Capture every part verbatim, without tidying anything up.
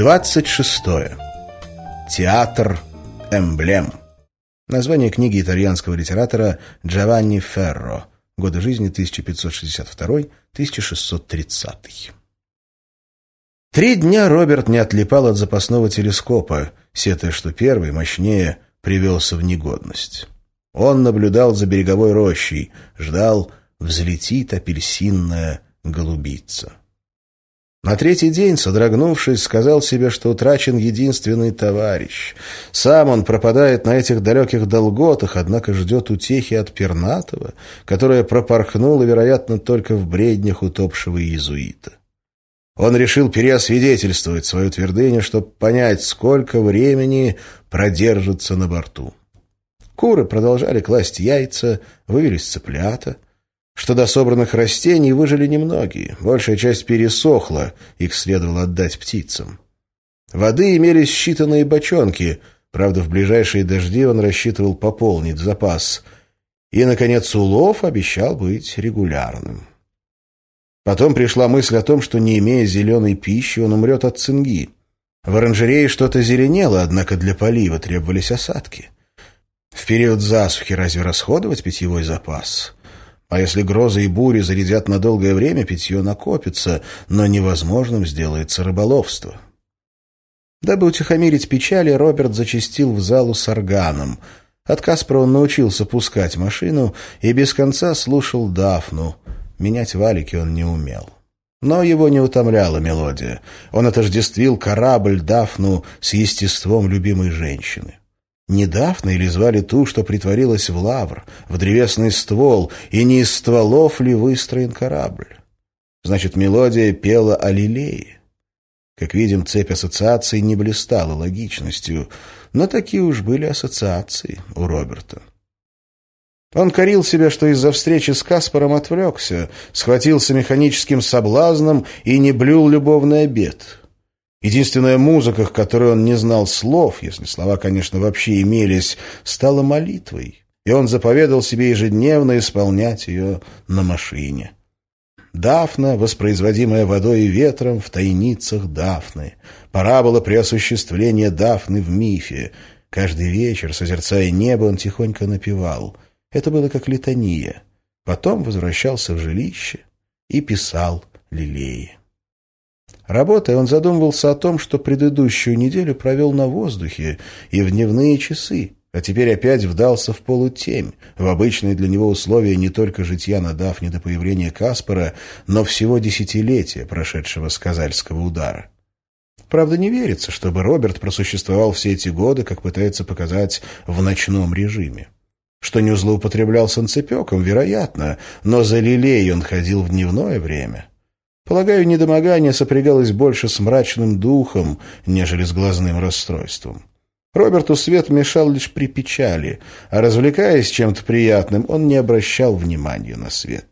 Двадцать шестое. Театр эмблем. Название книги итальянского литератора Джованни Ферро. Годы жизни тысяча пятьсот шестьдесят второй — тысяча шестьсот тридцатый. Три дня Роберт не отлипал от запасного телескопа, сетуя, что первый, мощнее, привелся в негодность. Он наблюдал за береговой рощей, ждал, взлетит апельсинная голубица. На третий день, содрогнувшись, сказал себе, что утрачен единственный товарищ. Сам он пропадает на этих далеких долготах, однако ждет утехи от пернатого, которая пропорхнула, вероятно, только в бреднях утопшего иезуита. Он решил переосвидетельствовать свою твердыню, чтобы понять, сколько времени продержится на борту. Куры продолжали класть яйца, вывелись цыплята. Что до собранных растений выжили немногие, большая часть пересохла, их следовало отдать птицам. Воды имелись считанные бочонки, правда, в ближайшие дожди он рассчитывал пополнить запас. И, наконец, улов обещал быть регулярным. Потом пришла мысль о том, что, не имея зеленой пищи, он умрет от цинги. В оранжерее что-то зеленело, однако для полива требовались осадки. В период засухи разве расходовать питьевой запас? А если грозы и бури зарядят на долгое время, питье накопится, но невозможным сделается рыболовство. Дабы утихомирить печали, Роберт зачастил в залу с органом. От Каспара он научился пускать машину и без конца слушал Дафну. Менять валики он не умел. Но его не утомляла мелодия. Он отождествил корабль Дафну с естеством любимой женщины. Не Дафна или звали ту, что притворилась в лавр, в древесный ствол, и не из стволов ли выстроен корабль? Значит, мелодия пела о Лилее. Как видим, цепь ассоциаций не блистала логичностью, но такие уж были ассоциации у Роберта. Он корил себя, что из-за встречи с Каспаром отвлекся, схватился механическим соблазном и не блюл любовный обет. Единственная музыка, к которой он не знал слов, если слова, конечно, вообще имелись, стала молитвой, и он заповедал себе ежедневно исполнять ее на машине. Дафна, воспроизводимая водой и ветром в тайницах Дафны. Парабола преосуществления Дафны в мифе. Каждый вечер, созерцая небо, он тихонько напевал. Это было как литания. Потом возвращался в жилище и писал Лилее. Работая, он задумывался о том, что предыдущую неделю провел на воздухе и в дневные часы, а теперь опять вдался в полутемь, в обычные для него условия не только житья на Дафне до появления Каспара, но всего десятилетия, прошедшего с Казальского удара. Правда, не верится, чтобы Роберт просуществовал все эти годы, как пытается показать, в ночном режиме. Что не злоупотреблял санцепеком, вероятно, но за Лилей он ходил в дневное время. Полагаю, недомогание сопрягалось больше с мрачным духом, нежели с глазным расстройством. Роберту свет мешал лишь при печали, а развлекаясь чем-то приятным, он не обращал внимания на свет.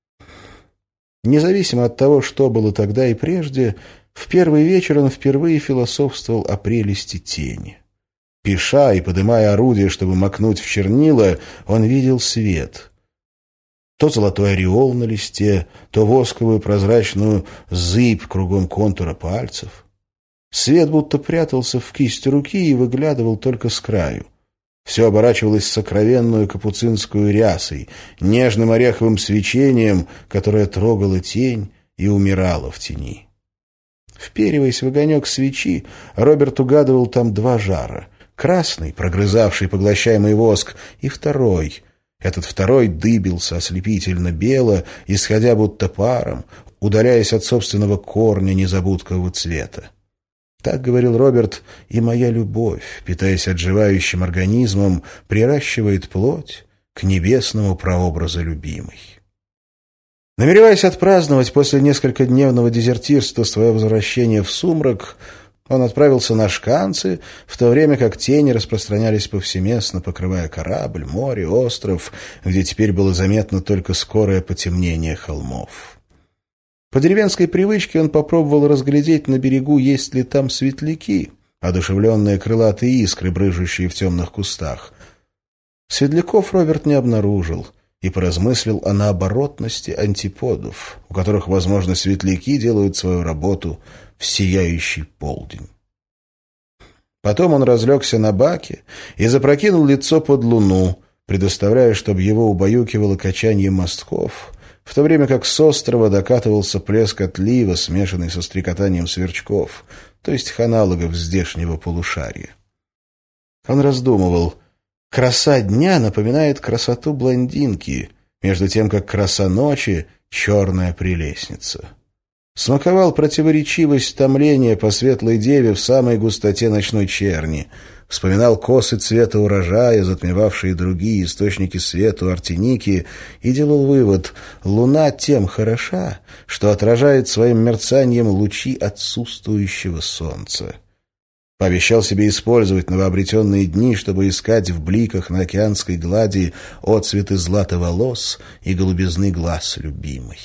Независимо от того, что было тогда и прежде, в первый вечер он впервые философствовал о прелести тени. Пиша и подымая орудие, чтобы макнуть в чернила, он видел свет. То золотой ореол на листе, то восковую прозрачную зыбь кругом контура пальцев. Свет будто прятался в кисть руки и выглядывал только с краю. Все оборачивалось сокровенную капуцинскую рясой, нежным ореховым свечением, которое трогало тень и умирало в тени. Впериваясь в огонек свечи, Роберт угадывал там два жара — красный, прогрызавший поглощаемый воск, и второй — этот второй дыбился ослепительно бело, исходя будто паром, удаляясь от собственного корня незабудкового цвета. Так говорил Роберт, и моя любовь, питаясь отживающим организмом, приращивает плоть к небесному прообразу любимой. Намереваясь отпраздновать после несколькодневного дезертирства свое возвращение в сумрак, он отправился на шканцы, в то время как тени распространялись повсеместно, покрывая корабль, море, остров, где теперь было заметно только скорое потемнение холмов. По деревенской привычке он попробовал разглядеть на берегу, есть ли там светляки, одушевленные крылатые искры, брыжущие в темных кустах. Светляков Роберт не обнаружил и поразмыслил о наоборотности антиподов, у которых, возможно, светляки делают свою работу в сияющий полдень. Потом он разлегся на баке и запрокинул лицо под луну, предоставляя, чтобы его убаюкивало качанье мостков, в то время как с острова докатывался плеск отлива, смешанный со стрекотанием сверчков, то есть аналогов здешнего полушария. Он раздумывал. Краса дня напоминает красоту блондинки, между тем, как краса ночи — черная прелестница. Смаковал противоречивость томления по светлой деве в самой густоте ночной черни, вспоминал косы цвета урожая, затмевавшие другие источники света у Артеники, и делал вывод: луна тем хороша, что отражает своим мерцанием лучи отсутствующего солнца. Пообещал себе использовать новообретенные дни, чтобы искать в бликах на океанской глади отцветы злата волос и голубизны глаз любимой.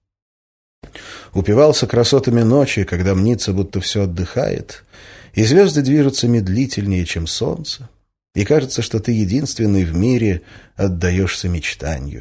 Упивался красотами ночи, когда мнится, будто все отдыхает, и звезды движутся медлительнее, чем солнце, и кажется, что ты единственный в мире отдаешься мечтанию.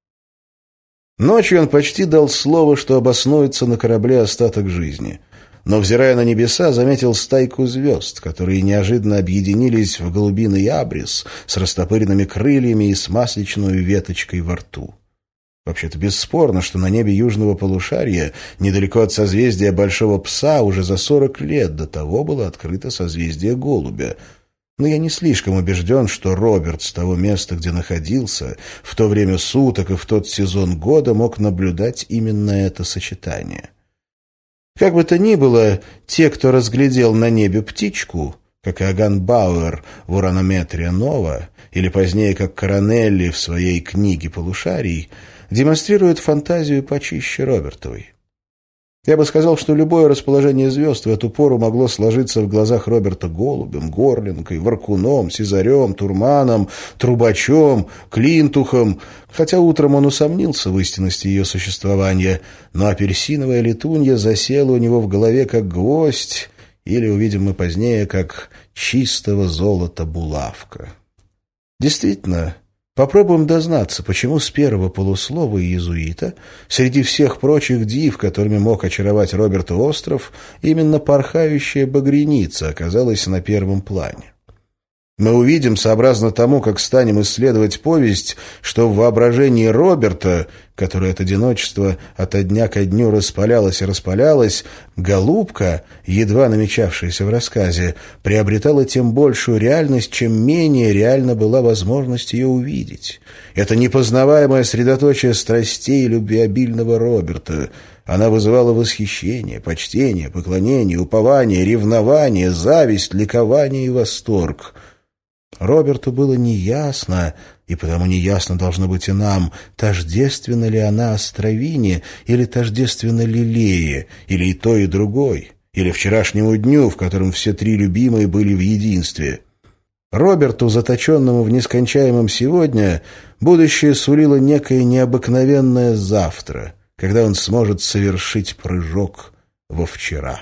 Ночью он почти дал слово, что обоснуется на корабле остаток жизни, но, взирая на небеса, заметил стайку звезд, которые неожиданно объединились в голубиный абрис с растопыренными крыльями и с масличной веточкой во рту. Вообще-то бесспорно, что на небе южного полушария, недалеко от созвездия Большого Пса, уже за сорок лет до того было открыто созвездие Голубя. Но я не слишком убежден, что Роберт с того места, где находился, в то время суток и в тот сезон года мог наблюдать именно это сочетание. Как бы то ни было, те, кто разглядел на небе птичку, как Иоганн Бауэр в «Уранометрия Нова», или позднее, как Коронелли в своей книге «Полушарий», демонстрируют фантазию почище Робертовой. Я бы сказал, что любое расположение звезд в эту пору могло сложиться в глазах Роберта голубем, горлинкой, воркуном, сизарем, турманом, трубачом, клинтухом, хотя утром он усомнился в истинности ее существования, но апельсиновая летунья засела у него в голове как гвоздь, или, увидим мы позднее, как чистого золота булавка. Действительно, попробуем дознаться, почему с первого полуслова иезуита, среди всех прочих див, которыми мог очаровать Роберта остров, именно порхающая багряница оказалась на первом плане. Мы увидим, сообразно тому, как станем исследовать повесть, что в воображении Роберта, которое от одиночества ото дня ко дню распалялось и распалялось, голубка, едва намечавшаяся в рассказе, приобретала тем большую реальность, чем менее реальна была возможность ее увидеть. Это непознаваемое средоточие страстей и любвеобильного Роберта. Она вызывала восхищение, почтение, поклонение, упование, ревнование, зависть, ликование и восторг. Роберту было неясно, и потому неясно должно быть и нам, тождественна ли она Островине или тождественна Лилее, или и то, и другой, или вчерашнему дню, в котором все три любимые были в единстве. Роберту, заточенному в нескончаемом сегодня, будущее сулило некое необыкновенное завтра, когда он сможет совершить прыжок во вчера.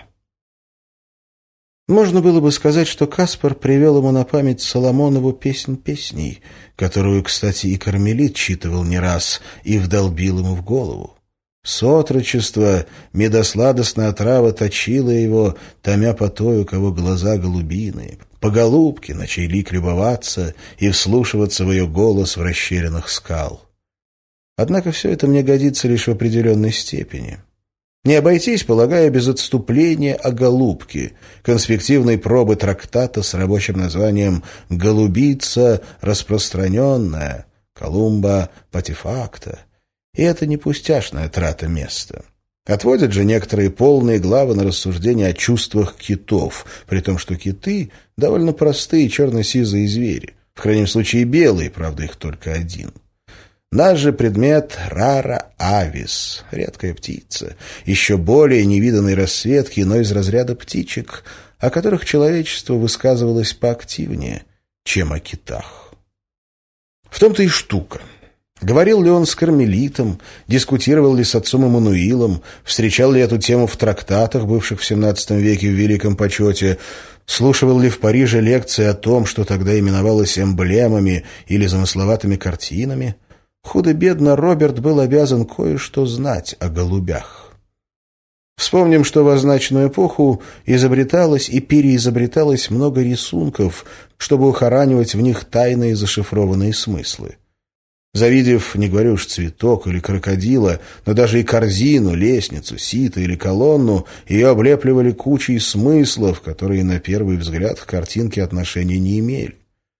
Можно было бы сказать, что Каспар привел ему на память Соломонову «Песнь песней», которую, кстати, и Кармелит читывал не раз и вдолбил ему в голову. С отрочества медосладостная отрава точила его, томя по той, у кого глаза голубиные, по голубке, на чей лик любоваться и вслушиваться в ее голос в расщелинах скал. Однако все это мне годится лишь в определенной степени. Не обойтись, полагаю, без отступления о голубке, конспективной пробы трактата с рабочим названием «Голубица распространенная», «Колумба патифакта». И это не пустяшная трата места. Отводят же некоторые полные главы на рассуждения о чувствах китов, при том, что киты — довольно простые черно-сизые звери, в крайнем случае белые, правда, их только один. Наш же предмет — рара авис, редкая птица, еще более невиданной расцветки, но из разряда птичек, о которых человечество высказывалось поактивнее, чем о китах. В том-то и штука. Говорил ли он с Кармелитом, дискутировал ли с отцом Эммануилом, встречал ли эту тему в трактатах, бывших в семнадцатом веке в великом почете, слушал ли в Париже лекции о том, что тогда именовалось эмблемами или замысловатыми картинами, худо-бедно Роберт был обязан кое-что знать о голубях. Вспомним, что в означенную эпоху изобреталось и переизобреталось много рисунков, чтобы ухоранивать в них тайные зашифрованные смыслы. Завидев, не говорю уж цветок или крокодила, но даже и корзину, лестницу, сито или колонну, ее облепливали кучей смыслов, которые на первый взгляд к картинке отношения не имели.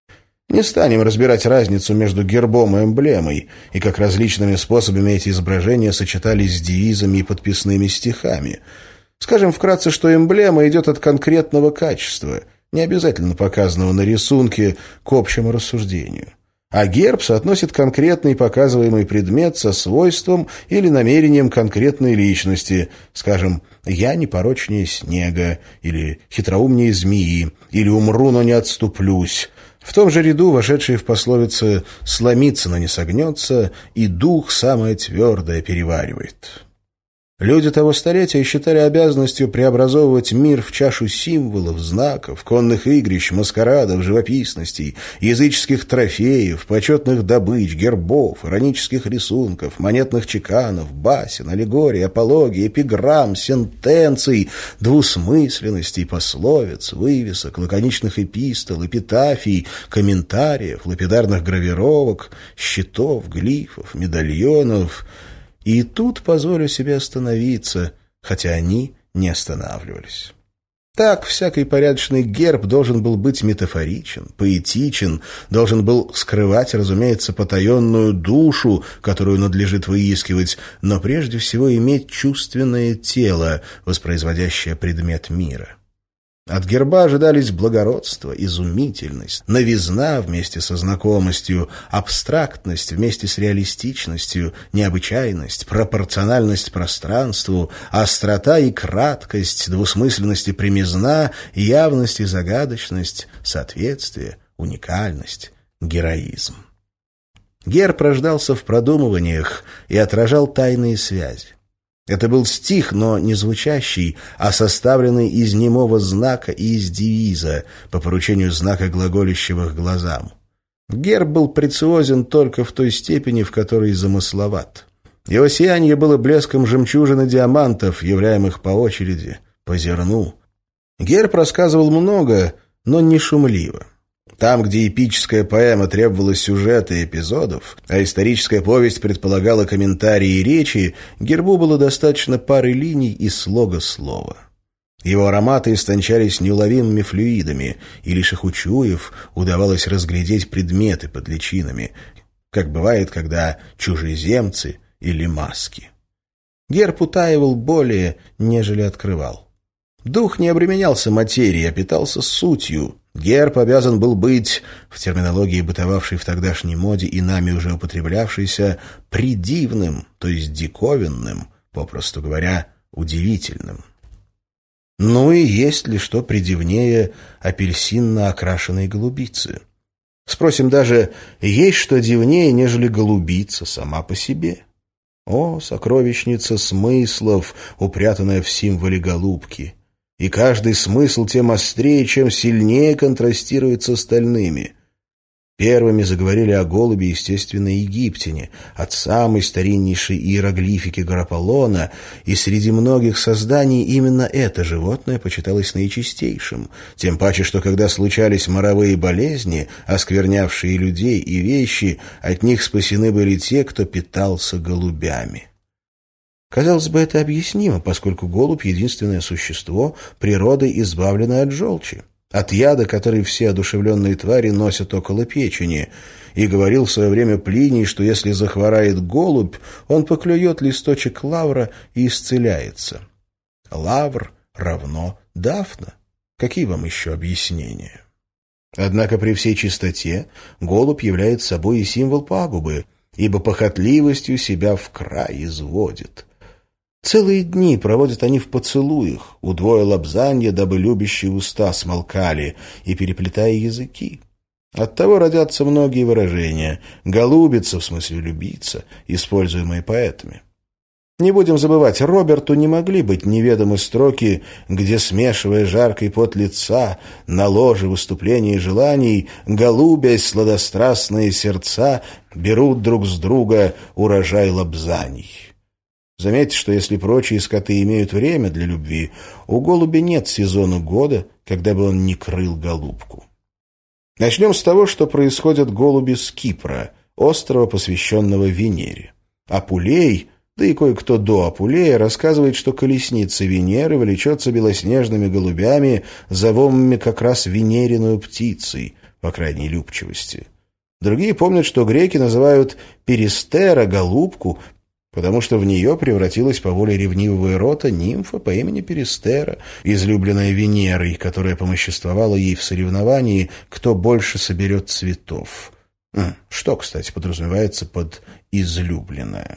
Не станем разбирать разницу между гербом и эмблемой, и как различными способами эти изображения сочетались с девизами и подписными стихами. Скажем вкратце, что эмблема идет от конкретного качества, не обязательно показанного на рисунке, к общему рассуждению. А герб соотносит конкретный показываемый предмет со свойством или намерением конкретной личности, скажем, «я непорочнее снега», или «хитроумнее змеи», или «умру, но не отступлюсь». В том же ряду вошедшие в пословицы «сломится, но не согнется» и «дух самое твердое переваривает». Люди того столетия считали обязанностью преобразовывать мир в чашу символов, знаков, конных игрищ, маскарадов, живописностей, языческих трофеев, почетных добыч, гербов, иронических рисунков, монетных чеканов, басен, аллегорий, апологий, эпиграмм, сентенций, двусмысленностей, пословиц, вывесок, лаконичных эпистол, эпитафий, комментариев, лапидарных гравировок, щитов, глифов, медальонов. И тут позволю себе остановиться, хотя они не останавливались. Так, всякий порядочный герб должен был быть метафоричен, поэтичен, должен был скрывать, разумеется, потаенную душу, которую надлежит выискивать, но прежде всего иметь чувственное тело, воспроизводящее предмет мира. От герба ожидались благородство, изумительность, новизна вместе со знакомостью, абстрактность вместе с реалистичностью, необычайность, пропорциональность пространству, острота и краткость, двусмысленность и прямизна, явность и загадочность, соответствие, уникальность, героизм. Герб рождался в продумываниях и отражал тайные связи. Это был стих, но не звучащий, а составленный из немого знака и из девиза, по поручению знака глаголящего к глазам. Герб был прециозен только в той степени, в которой замысловат. Его сияние было блеском жемчужин и диамантов, являемых по очереди, по зерну. Герб рассказывал много, но не шумливо. Там, где эпическая поэма требовала сюжета и эпизодов, а историческая повесть предполагала комментарии и речи, гербу было достаточно пары линий и слога слова. Его ароматы истончались неуловимыми флюидами, и лишь их учуяв, удавалось разглядеть предметы под личинами, как бывает, когда чужеземцы или маски. Герб утаивал более, нежели открывал. Дух не обременялся материей, а питался сутью. Герб обязан был быть, в терминологии, бытовавшей в тогдашней моде и нами уже употреблявшейся, придивным, то есть диковинным, попросту говоря, удивительным. Ну и есть ли что придивнее апельсинно окрашенной голубицы? Спросим даже, есть что дивнее, нежели голубица сама по себе? О, сокровищница смыслов, упрятанная в символе голубки! И каждый смысл тем острее, чем сильнее контрастирует с остальными. Первыми заговорили о голубе, естественно, египтяне, от самой стариннейшей иероглифики Горополона, и среди многих созданий именно это животное почиталось наичистейшим, тем паче, что когда случались моровые болезни, осквернявшие людей и вещи, от них спасены были те, кто питался голубями. Казалось бы, это объяснимо, поскольку голубь — единственное существо, природой избавленное от желчи, от яда, который все одушевленные твари носят около печени, и говорил в свое время Плиний, что если захворает голубь, он поклюет листочек лавра и исцеляется. Лавр равно дафна. Какие вам еще объяснения? Однако при всей чистоте голубь является собой и символ пагубы, ибо похотливостью себя в край изводит. Целые дни проводят они в поцелуях, удвоя лобзанья, дабы любящие уста смолкали, и переплетая языки. Оттого родятся многие выражения «голубиться» в смысле «любиться», используемые поэтами. Не будем забывать, Роберту не могли быть неведомы строки, где, смешивая жаркий пот лица, на ложе выступлений и желаний, голубясь сладострастные сердца, берут друг с друга урожай лобзаний. Заметьте, что если прочие скоты имеют время для любви, у голубя нет сезона года, когда бы он не крыл голубку. Начнем с того, что происходят голуби с Кипра, острова, посвященного Венере. Апулей, да и кое-кто до Апулея, рассказывает, что колесница Венеры влечется белоснежными голубями, зовомыми как раз венериную птицей, по крайней любчивости. Другие помнят, что греки называют перистера голубку, потому что в нее превратилась по воле ревнивого Эрота нимфа по имени Перистера, излюбленная Венерой, которая помоществовала ей в соревновании, кто больше соберет цветов. Что, кстати, подразумевается под «излюбленная».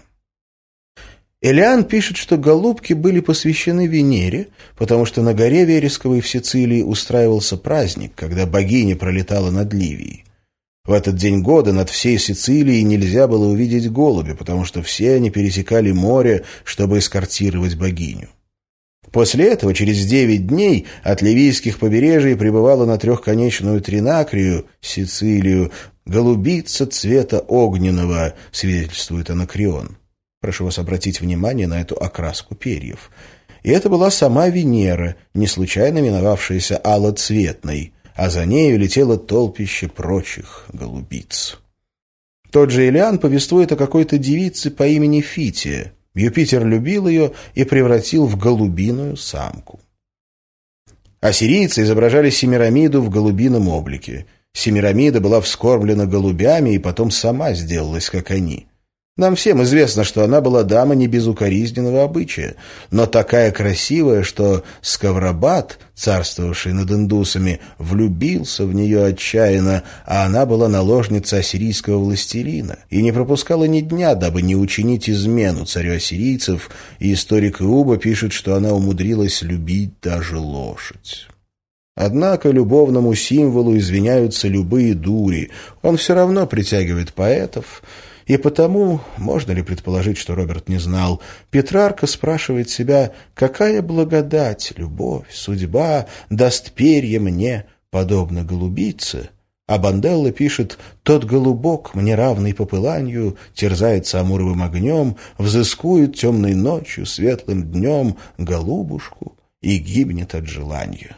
Элиан пишет, что голубки были посвящены Венере, потому что на горе Вересковой в Сицилии устраивался праздник, когда богиня пролетала над Ливией. В этот день года над всей Сицилией нельзя было увидеть голубя, потому что все они пересекали море, чтобы эскортировать богиню. После этого, через девять дней, от ливийских побережий прибывала на трехконечную Тринакрию, Сицилию, голубица цвета огненного, свидетельствует Анакреон. Прошу вас обратить внимание на эту окраску перьев. И это была сама Венера, не случайно именовавшаяся алоцветной, а за нею летело толпище прочих голубиц. Тот же Элиан повествует о какой-то девице по имени Фития. Юпитер любил ее и превратил в голубиную самку. Ассирийцы изображали Семирамиду в голубином облике. Семирамида была вскормлена голубями и потом сама сделалась, как они. Нам всем известно, что она была дама не без укоризненного обычая, но такая красивая, что Скаврабат, царствовавший над индусами, влюбился в нее отчаянно, а она была наложницей ассирийского властелина и не пропускала ни дня, дабы не учинить измену царю ассирийцев, и историк Иуба пишет, что она умудрилась любить даже лошадь. Однако любовному символу извиняются любые дури, он все равно притягивает поэтов. И потому, можно ли предположить, что Роберт не знал, Петрарка спрашивает себя, какая благодать, любовь, судьба даст перья мне, подобно голубице, а Банделла пишет «Тот голубок, мне равный по пыланию, терзается амуровым огнем, взыскует темной ночью, светлым днем голубушку и гибнет от желания».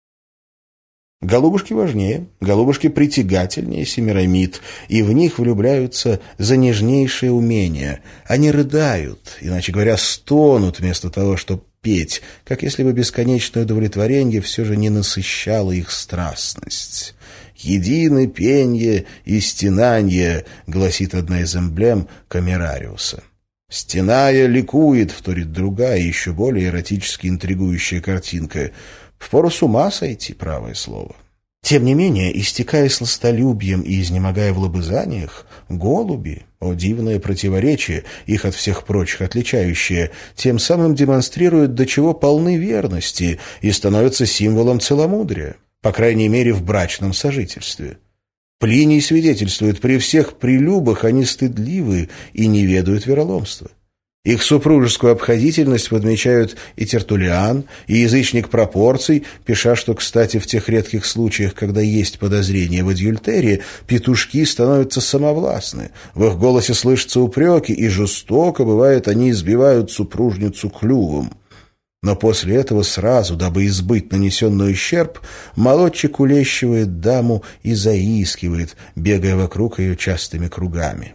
Голубушки важнее, голубушки притягательнее Семирамид, и в них влюбляются за нежнейшее умение. Они рыдают, иначе говоря, стонут вместо того, чтобы петь, как если бы бесконечное удовлетворение все же не насыщало их страстность. «Едины пенье и стенанье», — гласит одна из эмблем Камерариуса. «Стеная ликует», — вторит другая, еще более эротически интригующая картинка. Впору с ума сойти, правое слово. Тем не менее, истекая сластолюбием и изнемогая в лобызаниях, голуби, о дивное противоречие, их от всех прочих отличающее, тем самым демонстрируют, до чего полны верности и становятся символом целомудрия, по крайней мере в брачном сожительстве. Плиний свидетельствует, при всех прелюбах они стыдливы и не ведают вероломства. Их супружескую обходительность подмечают и Тертуллиан, и язычник пропорций, пиша, что, кстати, в тех редких случаях, когда есть подозрение в адюльтерии, петушки становятся самовластны, в их голосе слышатся упреки, и жестоко, бывает, они избивают супружницу клювом. Но после этого сразу, дабы избыть нанесенный ущерб, молодчик улещивает даму и заискивает, бегая вокруг ее частыми кругами.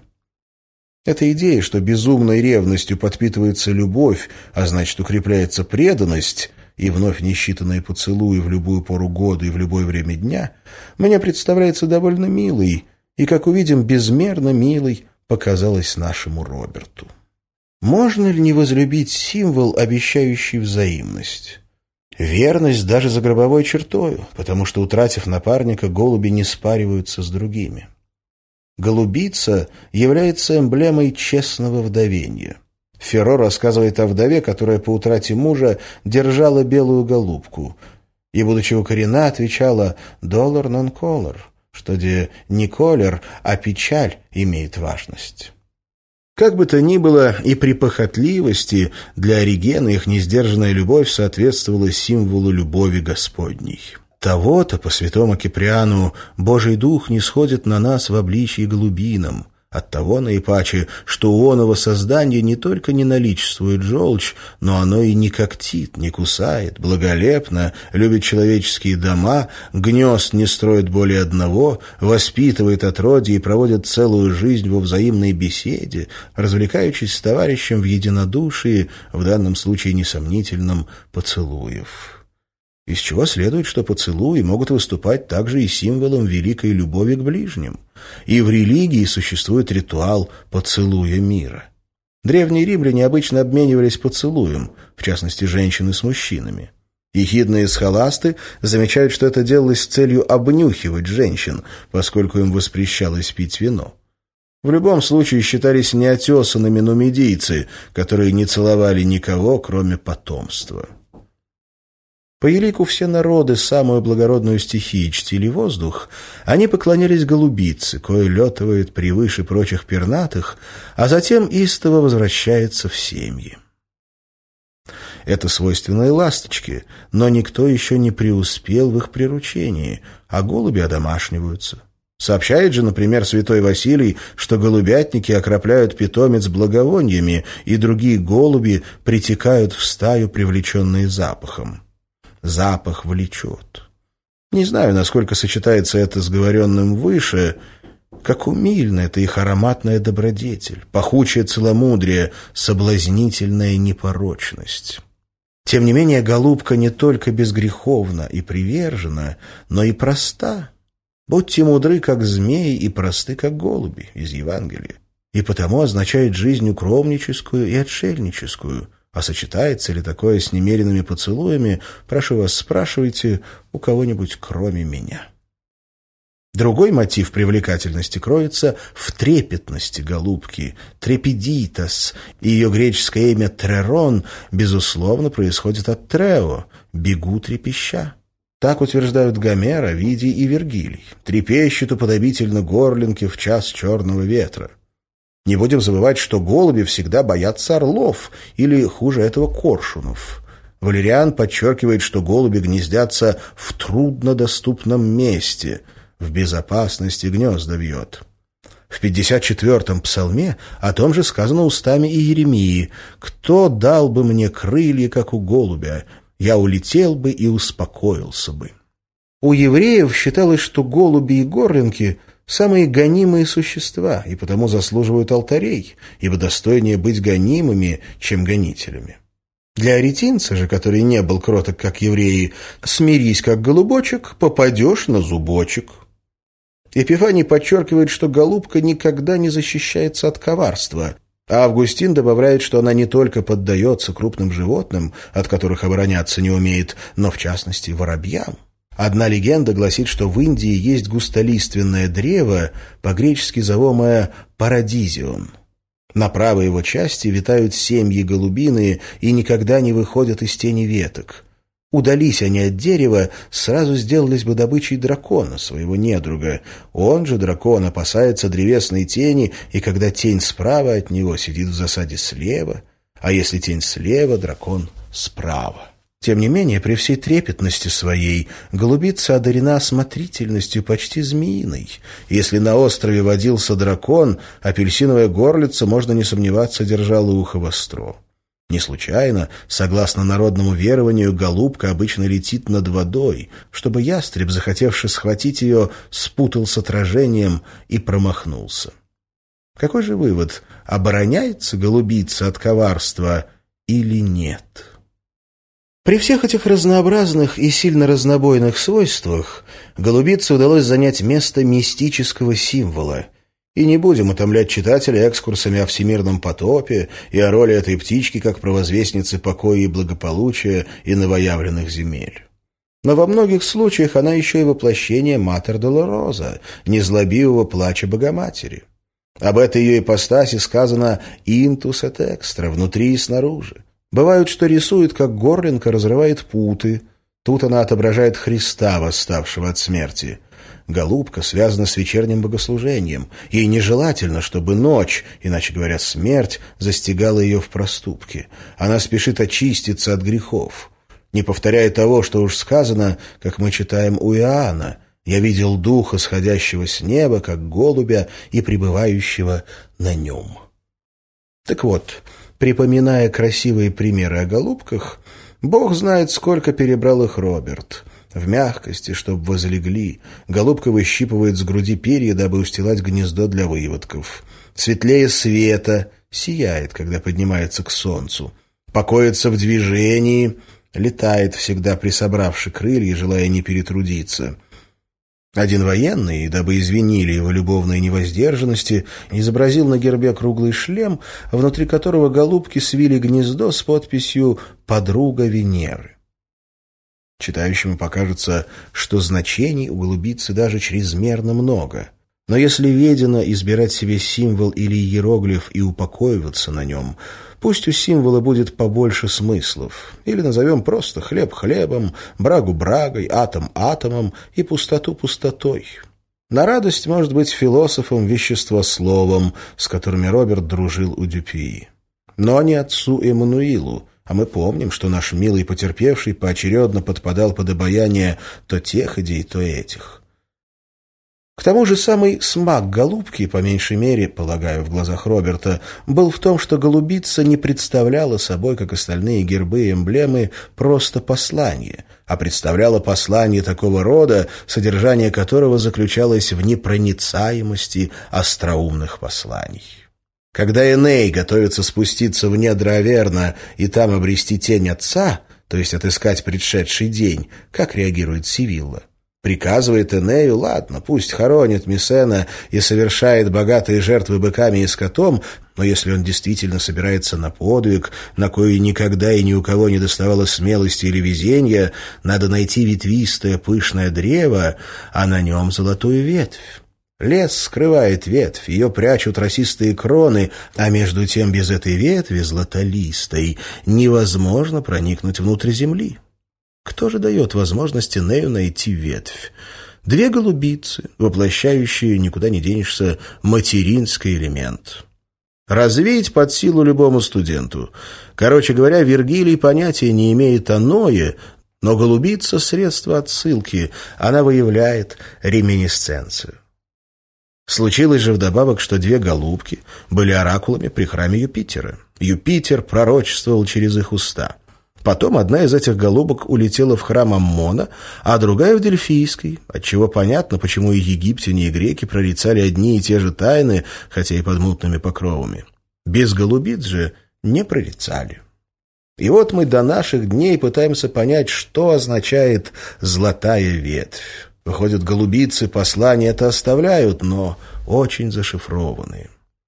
Эта идея, что безумной ревностью подпитывается любовь, а значит укрепляется преданность, и вновь несчитанные поцелуи в любую пору года и в любое время дня, мне представляется довольно милой, и, как увидим, безмерно милой показалась нашему Роберту. Можно ли не возлюбить символ, обещающий взаимность? Верность даже за гробовой чертою, потому что, утратив напарника, голуби не спариваются с другими. Голубица является эмблемой честного вдовенья. Ферро рассказывает о вдове, которая по утрате мужа держала белую голубку, и, будучи укорена, отвечала «доллар нон колор», что где не колер, а печаль имеет важность. Как бы то ни было, и при похотливости для Оригена их несдержанная любовь соответствовала символу любови Господней. Того-то, по святому Киприану, Божий Дух не сходит на нас в обличии голубином, Оттого наипаче, что у оного создания не только не наличествует желчь, но оно и не когтит, не кусает, благолепно, любит человеческие дома, гнезд не строит более одного, воспитывает отродье и проводит целую жизнь во взаимной беседе, развлекаючись с товарищем в единодушии, в данном случае несомнительном, поцелуев. Из чего следует, что поцелуи могут выступать также и символом великой любови к ближним. И в религии существует ритуал поцелуя мира. Древние римляне обычно обменивались поцелуем, в частности, женщины с мужчинами. Ехидные схоласты замечают, что это делалось с целью обнюхивать женщин, поскольку им воспрещалось пить вино. В любом случае считались неотесанными нумидийцы, которые не целовали никого, кроме потомства. По елику все народы самую благородную стихию чтили воздух, они поклонялись голубице, кое летывает превыше прочих пернатых, а затем истово возвращается в семьи. Это свойственно и ласточке, но никто еще не преуспел в их приручении, а голуби одомашниваются. Сообщает же, например, святой Василий, что голубятники окропляют питомец благовониями, и другие голуби притекают в стаю, привлеченные запахом. Запах влечет. Не знаю, насколько сочетается это с говоренным выше, как умильна эта их ароматная добродетель, пахучее целомудрие, соблазнительная непорочность. Тем не менее, голубка не только безгреховна и привержена, но и проста. Будьте мудры, как змеи, и просты, как голуби, из Евангелия. И потому означает жизнь укромническую и отшельническую. А сочетается ли такое с немеренными поцелуями, прошу вас, спрашивайте у кого-нибудь, кроме меня. Другой мотив привлекательности кроется в трепетности голубки, трепидитас, и ее греческое имя Трерон, безусловно, происходит от трео, бегу трепеща. Так утверждают Гомер, Овидий и Вергилий. Трепещет уподобительно горлинке в час черного ветра. Не будем забывать, что голуби всегда боятся орлов, или, хуже этого, коршунов. Валериан подчеркивает, что голуби гнездятся в труднодоступном месте, в безопасности гнезда вьет. В пятьдесят четвёртом псалме о том же сказано устами и Иеремии: «Кто дал бы мне крылья, как у голубя? Я улетел бы и успокоился бы». У евреев считалось, что голуби и горлинки – самые гонимые существа, и потому заслуживают алтарей, ибо достойнее быть гонимыми, чем гонителями. Для аретинца же, который не был кроток, как евреи, «смирись, как голубочек, попадешь на зубочек». Эпифаний подчеркивает, что голубка никогда не защищается от коварства, а Августин добавляет, что она не только поддается крупным животным, от которых обороняться не умеет, но, в частности, воробьям. Одна легенда гласит, что в Индии есть густолиственное древо, по-гречески зовомое парадизион. На правой его части витают семьи голубиные и никогда не выходят из тени веток. Удались они от дерева, сразу сделались бы добычей дракона, своего недруга. Он же, дракон, опасается древесной тени, и когда тень справа от него, сидит в засаде слева, а если тень слева, дракон справа. Тем не менее, при всей трепетности своей, голубица одарена осмотрительностью почти змеиной. Если на острове водился дракон, апельсиновая горлица, можно не сомневаться, держала ухо востро. Не случайно, согласно народному верованию, голубка обычно летит над водой, чтобы ястреб, захотевший схватить ее, спутал с отражением и промахнулся. Какой же вывод? Обороняется голубица от коварства или нет? При всех этих разнообразных и сильно разнобойных свойствах голубице удалось занять место мистического символа. И не будем утомлять читателя экскурсами о всемирном потопе и о роли этой птички как провозвестницы покоя и благополучия и новоявленных земель. Но во многих случаях она еще и воплощение Матер Долороза, незлобивого плача Богоматери. Об этой ее ипостаси сказано «интус et extra», внутри и снаружи. Бывает, что рисует, как горлинка разрывает путы. Тут она отображает Христа, восставшего от смерти. Голубка связана с вечерним богослужением. Ей нежелательно, чтобы ночь, иначе говоря, смерть, застигала ее в проступке. Она спешит очиститься от грехов. Не повторяя того, что уж сказано, как мы читаем у Иоанна: Я видел духа, сходящего с неба, как голубя, и пребывающего на нем. Так вот, припоминая красивые примеры о голубках, Бог знает, сколько перебрал их Роберт. В мягкости, чтоб возлегли, голубка выщипывает с груди перья, дабы устилать гнездо для выводков. Светлее света, сияет, когда поднимается к солнцу. Покоится в движении, летает, всегда присобравши крылья, желая не перетрудиться. Один военный, дабы извинили его любовной невоздержанности, изобразил на гербе круглый шлем, внутри которого голубки свили гнездо с подписью «Подруга Венеры». Читающему покажется, что значений у голубицы даже чрезмерно много. Но если ведено избирать себе символ или иероглиф и упокоиваться на нем, пусть у символа будет побольше смыслов. Или назовем просто хлеб хлебом, брагу брагой, атом атомом и пустоту пустотой. На радость может быть философом веществословом, с которыми Роберт дружил у Дюпюи. Но не отцу Эммануилу, а мы помним, что наш милый потерпевший поочередно подпадал под обаяние то тех идей, то этих. К тому же самый смак голубки, по меньшей мере, полагаю, в глазах Роберта, был в том, что голубица не представляла собой, как остальные гербы и эмблемы, просто послание, а представляла послание такого рода, содержание которого заключалось в непроницаемости остроумных посланий. Когда Эней готовится спуститься в недра Аверна и там обрести тень отца, то есть отыскать предшедший день, как реагирует Сивилла? Приказывает Энею, ладно, пусть хоронит Мессена и совершает богатые жертвы быками и скотом, но если он действительно собирается на подвиг, на кой никогда и ни у кого не доставало смелости или везения, надо найти ветвистое пышное древо, а на нем золотую ветвь. Лес скрывает ветвь, ее прячут росистые кроны, а между тем без этой ветви, златолистой, невозможно проникнуть внутрь земли. Кто же дает возможность Энею найти ветвь? Две голубицы, воплощающие, никуда не денешься, материнский элемент. Развеять под силу любому студенту. Короче говоря, Вергилий понятия не имеет о Ное, но голубица — средство отсылки, она выявляет реминисценцию. Случилось же вдобавок, что две голубки были оракулами при храме Юпитера. Юпитер пророчествовал через их уста. Потом одна из этих голубок улетела в храм Аммона, а другая в Дельфийский, отчего понятно, почему и египтяне, и греки прорицали одни и те же тайны, хотя и под мутными покровами. Без голубиц же не прорицали. И вот мы до наших дней пытаемся понять, что означает «золотая ветвь». Выходят, голубицы послания это оставляют, но очень зашифрованные.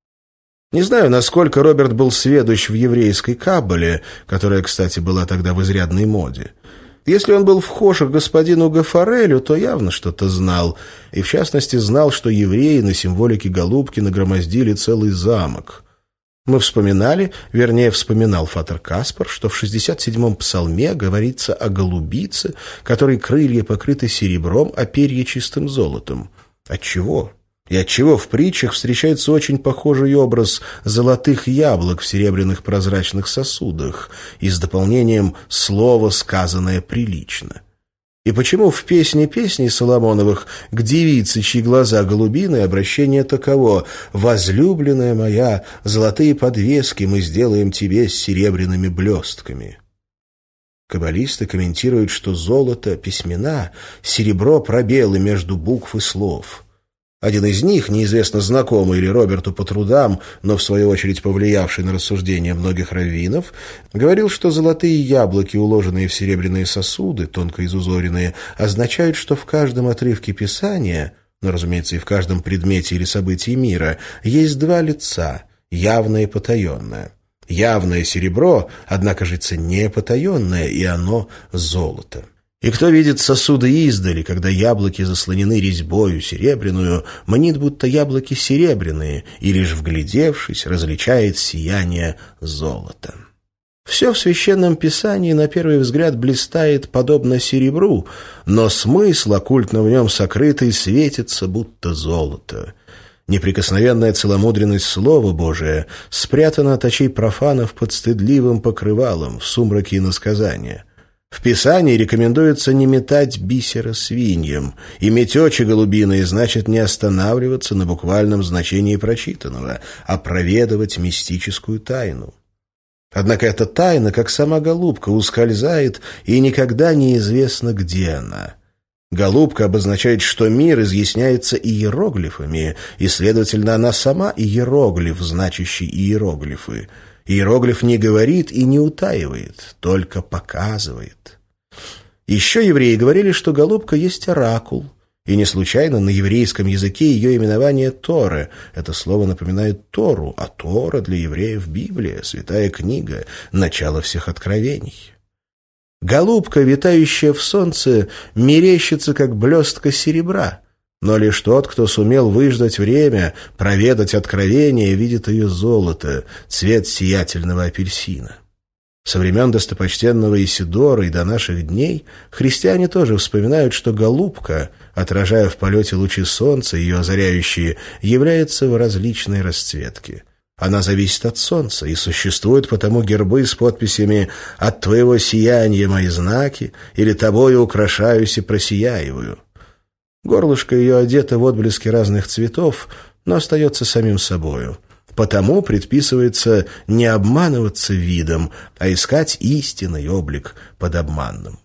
Не знаю, насколько Роберт был сведущ в еврейской каббале, которая, кстати, была тогда в изрядной моде. Если он был вхож к господину Гафарелю, то явно что-то знал, и в частности знал, что евреи на символике голубки нагромоздили целый замок. Мы вспоминали, вернее, вспоминал фатер Каспар, что в шестьдесят седьмом псалме говорится о голубице, которой крылья покрыты серебром, а перья чистым золотом. Отчего? И отчего в притчах встречается очень похожий образ золотых яблок в серебряных прозрачных сосудах и с дополнением «слово, сказанное прилично». И почему в «Песне песней» Соломоновых к девице, чьи глаза голубины, обращение таково: «Возлюбленная моя, золотые подвески мы сделаем тебе с серебряными блестками». Каббалисты комментируют, что золото — письмена, серебро — пробелы между букв и слов. Один из них, неизвестно знакомый ли Роберту по трудам, но в свою очередь повлиявший на рассуждения многих раввинов, говорил, что золотые яблоки, уложенные в серебряные сосуды, тонко изузоренные, означают, что в каждом отрывке Писания, но, разумеется, и в каждом предмете или событии мира, есть два лица — явное и потаенное. Явное серебро, однако же не потаенное, и оно золото. И кто видит сосуды издали, когда яблоки заслонены резьбою серебряную, мнит, будто яблоки серебряные, и лишь вглядевшись, различает сияние золота. Все в Священном Писании на первый взгляд блистает подобно серебру, но смысл, оккультно в нем сокрытый, светится, будто золото. Неприкосновенная целомудренность Слова Божия спрятана от очей профанов под стыдливым покрывалом в сумраке иносказания. В Писании рекомендуется не метать бисера свиньям, и метечи голубиные значит не останавливаться на буквальном значении прочитанного, а проведывать мистическую тайну. Однако эта тайна, как сама голубка, ускользает, и никогда неизвестно, где она. Голубка обозначает, что мир изъясняется иероглифами, и, следовательно, она сама иероглиф, значащий иероглифы. Иероглиф не говорит и не утаивает, только показывает. Еще евреи говорили, что голубка есть оракул, и не случайно на еврейском языке ее именование Торы. Это слово напоминает Тору, а Тора для евреев Библия, святая книга, начало всех откровений. Голубка, витающая в солнце, мерещится, как блестка серебра, но лишь тот, кто сумел выждать время, проведать откровение, видит ее золото, цвет сиятельного апельсина. Со времен достопочтенного Исидора и до наших дней христиане тоже вспоминают, что голубка, отражая в полете лучи солнца, ее озаряющие, является в различной расцветке. Она зависит от солнца, и существуют потому гербы с подписями «От твоего сияния мои знаки» или «Тобою украшаюсь и просияиваю». Горлышко ее одето в отблески разных цветов, но остается самим собою. Потому предписывается не обманываться видом, а искать истинный облик под обманным.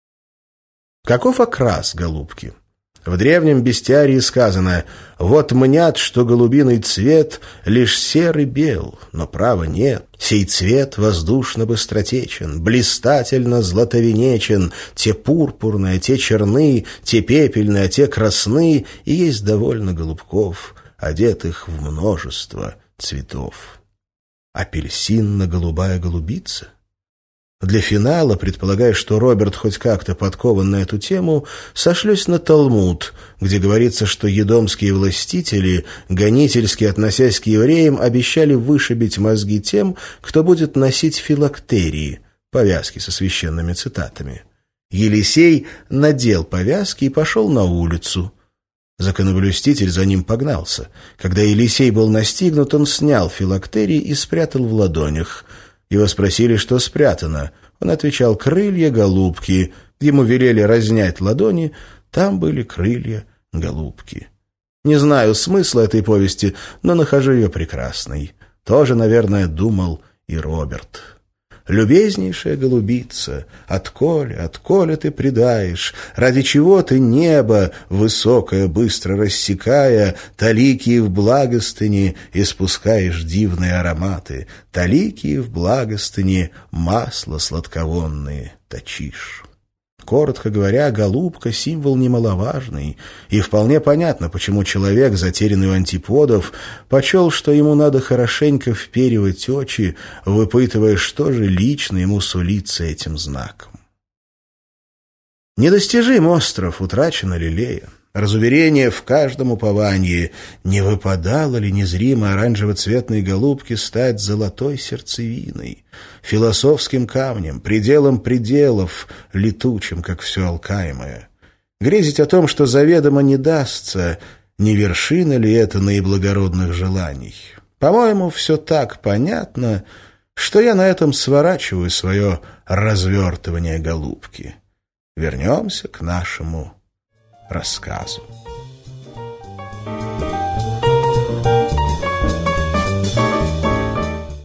Каков окрас голубки? В древнем бестиарии сказано: «Вот мнят, что голубиный цвет лишь серый бел, но права нет. Сей цвет воздушно быстротечен, блистательно златовенечен, те пурпурные, те черны, те пепельные, а те красны, и есть довольно голубков, одетых в множество цветов». Апельсинно-голубая голубица? Для финала, предполагая, что Роберт хоть как-то подкован на эту тему, сошлюсь на Талмуд, где говорится, что едомские властители, гонительски относясь к евреям, обещали вышибить мозги тем, кто будет носить филактерии, повязки со священными цитатами. Елисей надел повязки и пошел на улицу. Законоблюститель за ним погнался. Когда Елисей был настигнут, он снял филактерии и спрятал в ладонях. Его спросили, что спрятано. Он отвечал: «Крылья голубки». Ему велели разнять ладони, там были крылья голубки. Не знаю смысла этой повести, но нахожу ее прекрасной. Тоже, наверное, думал и Роберт. «Любезнейшая голубица, отколе, отколе ты предаешь, ради чего ты небо, высокое, быстро рассекая, таликии в благостыне испускаешь дивные ароматы, таликии в благостыне масло сладковонные точишь». Коротко говоря, голубка — символ немаловажный, и вполне понятно, почему человек, затерянный у антиподов, почел, что ему надо хорошенько вперивать очи, выпытывая, что же лично ему сулится этим знаком. Недостижим остров, утрачена лилея. Разуверение в каждом уповании. Не выпадало ли незримо оранжево-цветной голубке стать золотой сердцевиной, философским камнем, пределом пределов, летучим, как все алкаемое? Грезить о том, что заведомо не дастся, не вершина ли это наиблагородных желаний? По-моему, все так понятно, что я на этом сворачиваю свое развертывание голубки. Вернемся к нашему рассказу.